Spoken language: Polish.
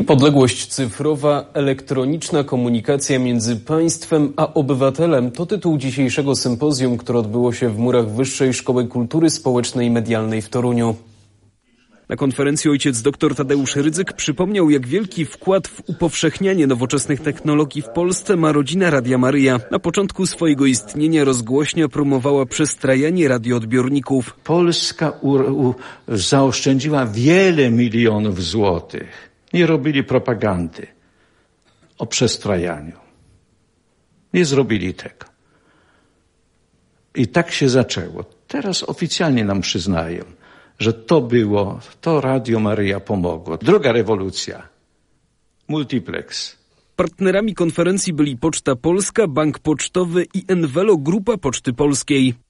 Niepodległość cyfrowa, elektroniczna komunikacja między państwem a obywatelem to tytuł dzisiejszego sympozjum, które odbyło się w murach Wyższej Szkoły Kultury Społecznej i Medialnej w Toruniu. Na konferencji ojciec dr Tadeusz Rydzyk przypomniał, jak wielki wkład w upowszechnianie nowoczesnych technologii w Polsce ma rodzina Radia Maryja. Na początku swojego istnienia rozgłośnia promowała przestrajanie radioodbiorników. Polska zaoszczędziła wiele milionów złotych. Nie robili propagandy o przestrajaniu. Nie zrobili tego. I tak się zaczęło. Teraz oficjalnie nam przyznają, że to Radio Maryja pomogło. Druga rewolucja. Multiplex. Partnerami konferencji byli Poczta Polska, Bank Pocztowy i Envelo Grupa Poczty Polskiej.